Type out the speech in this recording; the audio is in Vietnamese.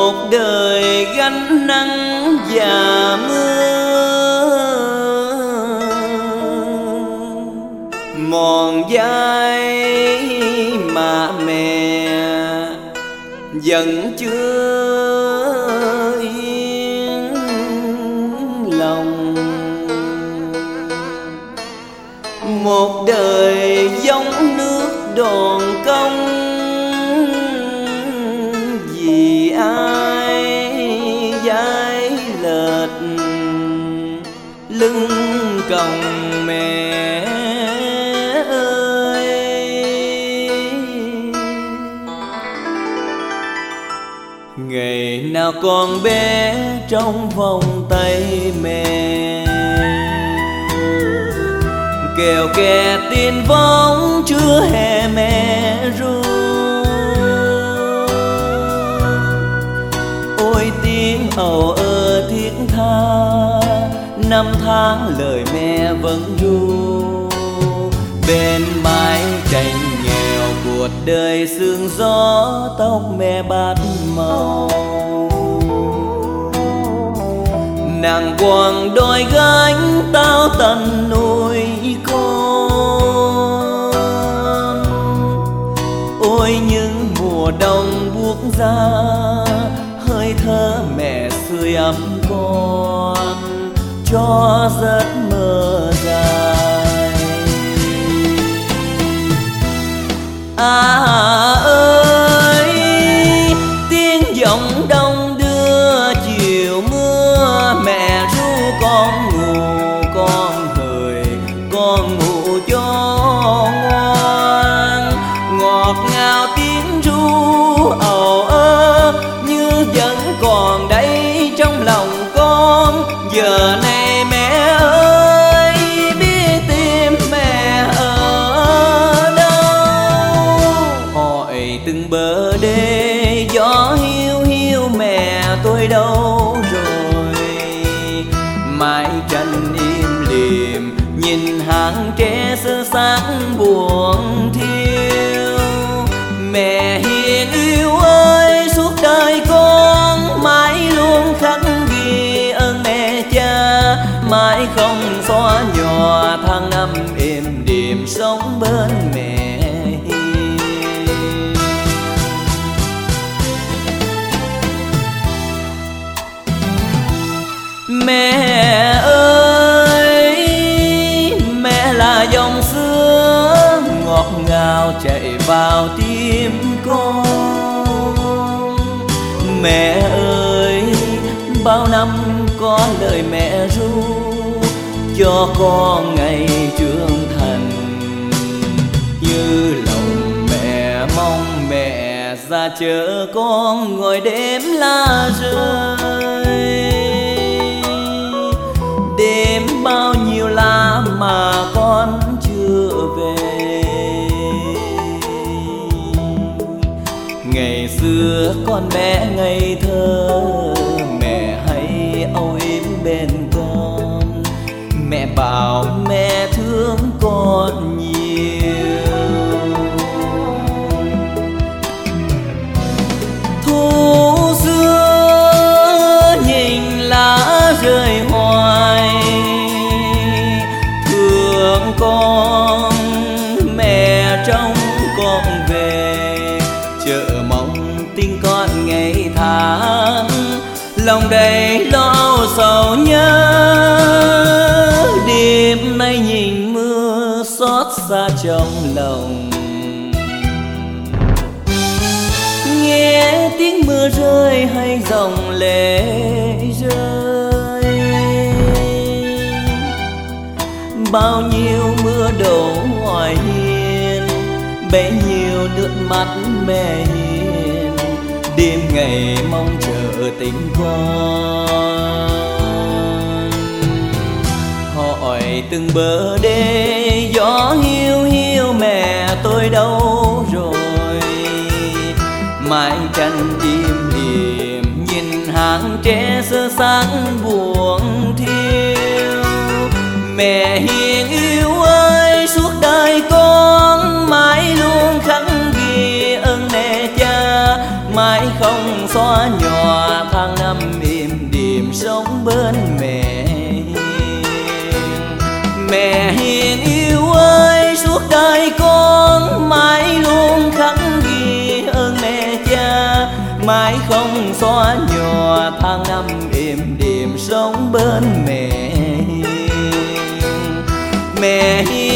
một đời gánh nắng và mưa, mòn vai mà mẹ vẫn chưa yên lòng. Một đời giống nước đòn công, vì ai vai lệch lưng còng mẹ ơi. Ngày nào con bé trong vòng tay mẹ, kèo kè tin vóng chưa hè mẹ ru. Ôi tiếng ầu ơ thiết tha, năm tháng lời mẹ vẫn ru. Bên mái tranh nghèo cuộc đời sương gió, tóc mẹ bát màu. Nàng quàng đôi gánh tao tận nuôi con. Ôi những mùa đông buốt ra, hơi thở mẹ sưởi ấm con cho giấc mơ dài. Ơi tiếng giọng đông đưa chiều mưa, mẹ ru con hỡi con ngủ cho ngoan. Ngọt ngào tiếng ru ầu ơ như vẫn còn đây trong lòng con. Giờ này mẹ ơi biết tìm mẹ ở đâu. Hỏi từng bờ đê gió hiu hiu mẹ tôi đâu rồi. Mái tranh im lìm nhìn hàng tre sơ xác buồn thiêu. Mẹ hiền yêu ơi suốt đời con mãi luôn khắc ghi ơn mẹ cha. Mãi không xóa nhòa tháng năm êm đềm sống bên mẹ hiền. Mẹ ơi mẹ là dòng sữa ngọt ngào chạy vào tim con. Mẹ ơi bao năm có lời mẹ ru cho con ngày trưởng thành. Như lòng mẹ mong mẹ ra chở con ngồi đêm lá rơi. Đêm bao nhiêu lá mà con chưa về. Ngày xưa con bé ngây thơ, mẹ hay âu yếm bên con. Mẹ bảo mẹ thương con nhiều. Thu xưa nhìn lá rơi hoài, thương con mẹ trông con về. Chờ mong tin con ngày tháng, lòng đầy lo sầu nhớ. Đêm nay nhìn mưa xót xa trong lòng, nghe tiếng mưa rơi hay dòng lệ rơi. Bao nhiêu mưa đổ ngoài hiên, bấy nhiêu nước mắt mẹ hiền. Đêm ngày mong chờ tình con. Hỏi từng bờ đê gió hiu hiu mẹ tôi đâu rồi. Mái tranh im lìm nhìn hàng tre sơ xác buồn thiêu. Mẹ hiền yêu ơi suốt đời con mãi luôn khắc ghi ơn mẹ cha. mãi không xóa nhòa tháng năm im đềm sống bên mẹ hiền. Mẹ hiền yêu ơi, suốt đời con mãi luôn khắc ghi ơn mẹ cha, mãi không xóa nhòa tháng năm im đềm sống bên mẹ hiền. Mẹ hiền